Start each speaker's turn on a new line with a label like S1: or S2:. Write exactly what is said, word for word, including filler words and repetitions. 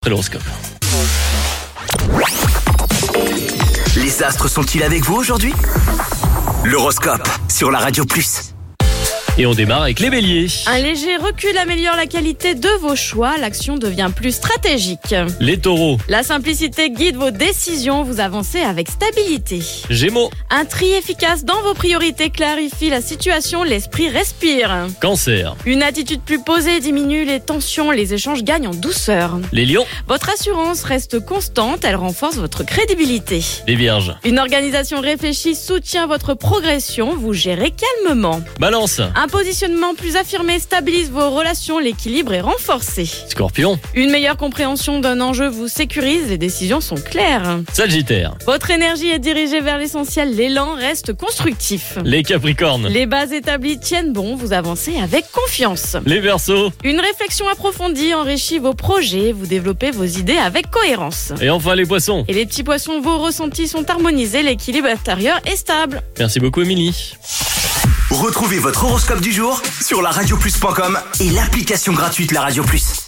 S1: C'est l'horoscope.
S2: Les astres sont-ils avec vous aujourd'hui ? L'horoscope sur la Radio Plus.
S1: Et on démarre avec les béliers.
S3: Un léger recul améliore la qualité de vos choix, l'action devient plus stratégique.
S1: Les taureaux.
S3: La simplicité guide vos décisions, vous avancez avec stabilité.
S1: Gémeaux.
S3: Un tri efficace dans vos priorités clarifie la situation, l'esprit respire.
S1: Cancer.
S3: Une attitude plus posée diminue les tensions, les échanges gagnent en douceur.
S1: Les lions.
S3: Votre assurance reste constante, elle renforce votre crédibilité.
S1: Les vierges.
S3: Une organisation réfléchie soutient votre progression, vous gérez calmement.
S1: Balance.
S3: Un positionnement plus affirmé stabilise vos relations, l'équilibre est renforcé.
S1: Scorpion.
S3: Une meilleure compréhension d'un enjeu vous sécurise, les décisions sont claires.
S1: Sagittaire.
S3: Votre énergie est dirigée vers l'essentiel, l'élan reste constructif.
S1: Les capricornes.
S3: Les bases établies tiennent bon, vous avancez avec confiance.
S1: Les verseaux.
S3: Une réflexion approfondie enrichit vos projets, vous développez vos idées avec cohérence.
S1: Et enfin les poissons.
S3: Et les petits poissons, vos ressentis sont harmonisés, l'équilibre intérieur est stable.
S1: Merci beaucoup Émilie.
S2: Retrouvez votre horoscope du jour sur la radio plus point com et l'application gratuite La Radio Plus.